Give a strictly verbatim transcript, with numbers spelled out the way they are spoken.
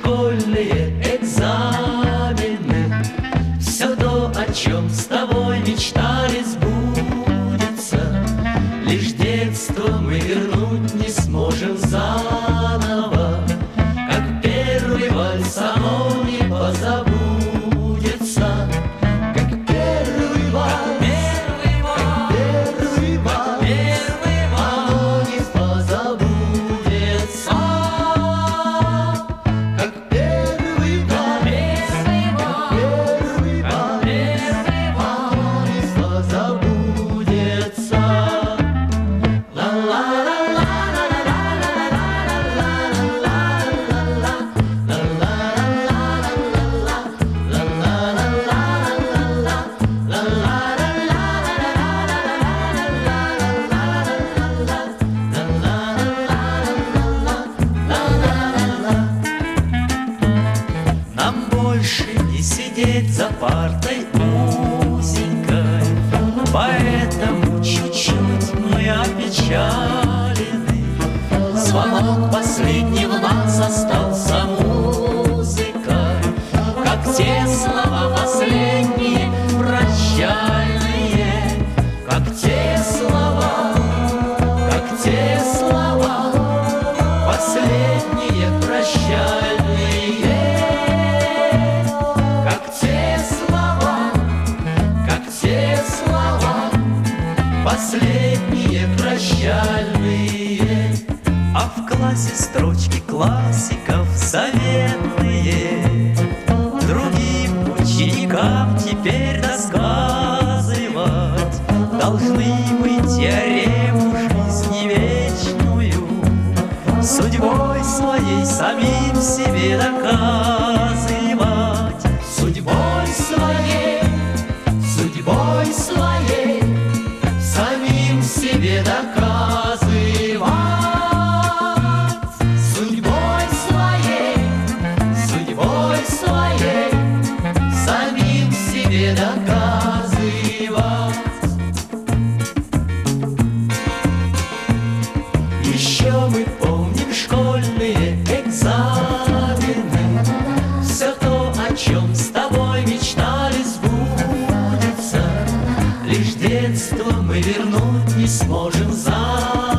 школьные экзамены. Все то, о чем с тобой мечтали, сбудется. Лишь детство мы вернуть не сможем заново. Как первый вальс, оно не позабудется. Как первый вальс, как первый вальс, оно не позабудется. Как первый вальс, как первый вальс, оно не позабудется. Нам больше не сидеть за партой узенькой, поэтому чуть-чуть мы опечалены. Звонок последний в нас остался музыкой, как те слова последние прощальные, как те слова, как те слова последние прощальные, как те слова, как те слова последние прощальные. А в классе строчки классиков заветные другим ученикам теперь рассказывать должны мы теорему жизни вечную, судьбой своей самим себе доказывать. Судьбой своей, судьбой своей самим себе доказывать. Судьбой своей, судьбой своей самим себе доказывать. Еще мы помним школьные экзамены. Все то, о чем с тобой мечтали, сбудется. Лишь детство мы вернуть не сможем заново.